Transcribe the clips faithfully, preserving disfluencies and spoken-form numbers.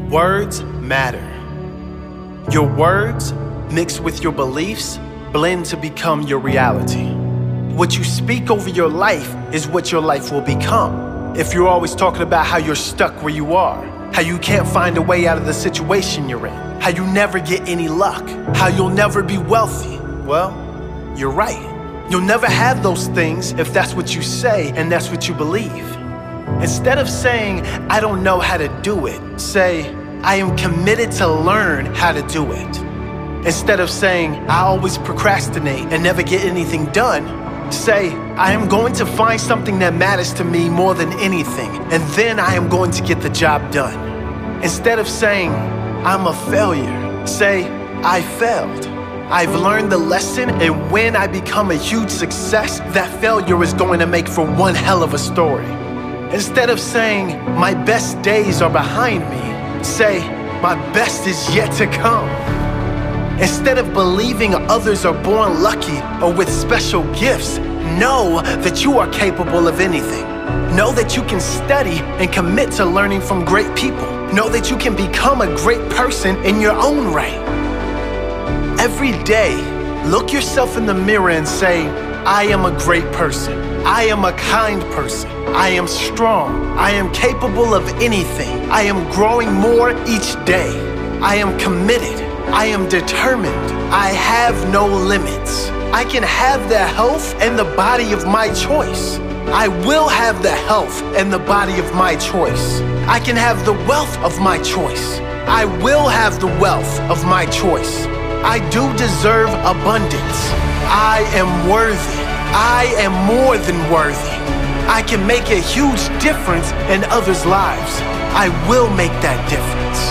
Words matter. Your words, mixed with your beliefs, blend to become your reality. What you speak over your life is what your life will become. If you're always talking about how you're stuck where you are, how you can't find a way out of the situation you're in, how you never get any luck, how you'll never be wealthy, well, you're right. You'll never have those things if that's what you say and that's what you believe. Instead of saying, I don't know how to do it, say, I am committed to learn how to do it. Instead of saying, I always procrastinate and never get anything done, say, I am going to find something that matters to me more than anything, and then I am going to get the job done. Instead of saying, I'm a failure, say, I failed. I've learned the lesson, and when I become a huge success, that failure is going to make for one hell of a story. Instead of saying, my best days are behind me, say, my best is yet to come. Instead of believing others are born lucky or with special gifts, know that you are capable of anything. Know that you can study and commit to learning from great people. Know that you can become a great person in your own right. Every day, look yourself in the mirror and say, I am a great person. I am a kind person. I am strong. I am capable of anything. I am growing more each day. I am committed. I am determined. I have no limits. I can have the health and the body of my choice. I will have the health and the body of my choice. I can have the wealth of my choice. I will have the wealth of my choice. I do deserve abundance. I am worthy. I am more than worthy. I can make a huge difference in others' lives. I will make that difference.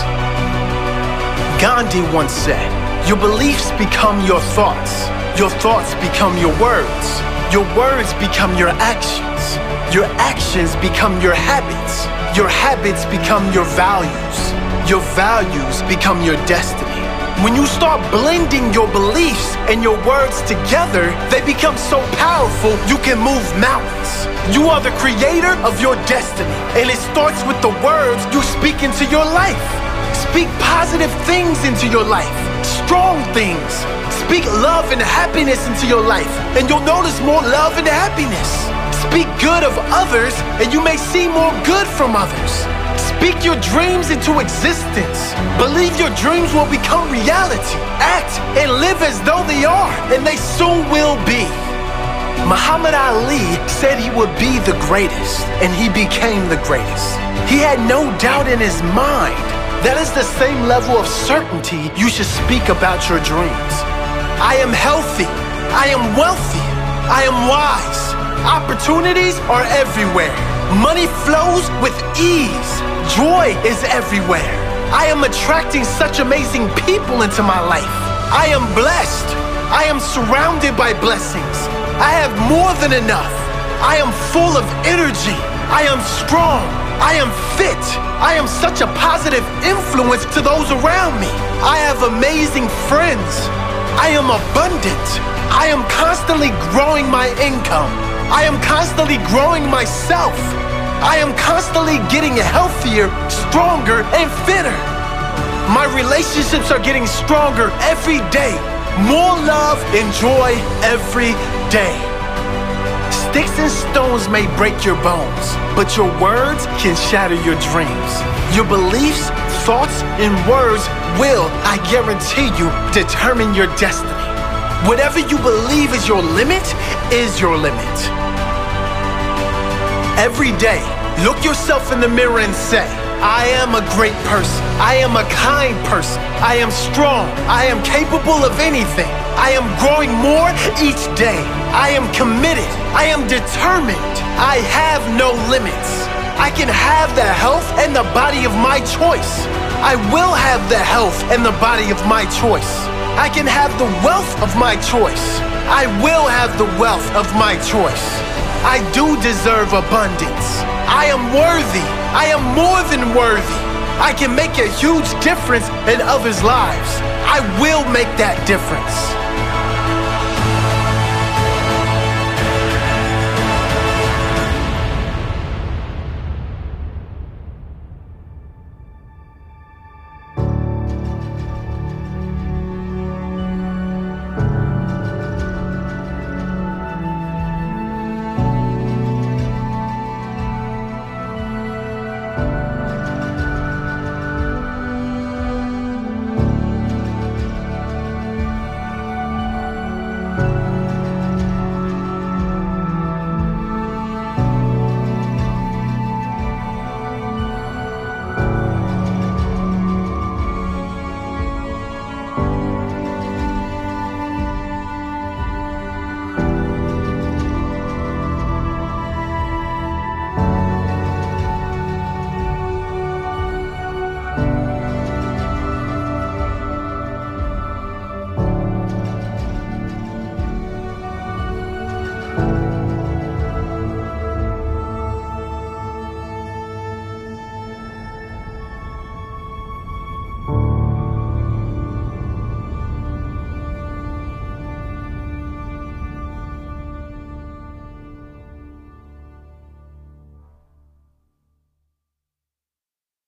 Gandhi once said, your beliefs become your thoughts. Your thoughts become your words. Your words become your actions. Your actions become your habits. Your habits become your values. Your values become your destiny. When you start blending your beliefs and your words together, they become so powerful you can move mountains. You are the creator of your destiny, and it starts with the words you speak into your life. Speak positive things into your life, strong things. Speak love and happiness into your life, and you'll notice more love and happiness. Speak good of others, and you may see more good from others. Speak your dreams into existence. Believe your dreams will become reality. Act and live as though they are, and they soon will be. Muhammad Ali said he would be the greatest, and he became the greatest. He had no doubt in his mind. That is the same level of certainty you should speak about your dreams. I am healthy. I am wealthy. I am wise. Opportunities are everywhere. Money flows with ease. Joy is everywhere. I am attracting such amazing people into my life. I am blessed. I am surrounded by blessings. I have more than enough. I am full of energy. I am strong. I am fit. I am such a positive influence to those around me. I have amazing friends. I am abundant. I am constantly growing my income. I am constantly growing myself. I am constantly getting healthier, stronger, and fitter. My relationships are getting stronger every day. More love and joy every day. Sticks and stones may break your bones, but your words can shatter your dreams. Your beliefs, thoughts, and words will, I guarantee you, determine your destiny. Whatever you believe is your limit is your limit. Every day, look yourself in the mirror and say, I am a great person. I am a kind person. I am strong. I am capable of anything. I am growing more each day. I am committed. I am determined. I have no limits. I can have the health and the body of my choice. I will have the health and the body of my choice. I can have the wealth of my choice. I will have the wealth of my choice. I do deserve abundance. I am worthy. I am more than worthy. I can make a huge difference in others' lives. I will make that difference.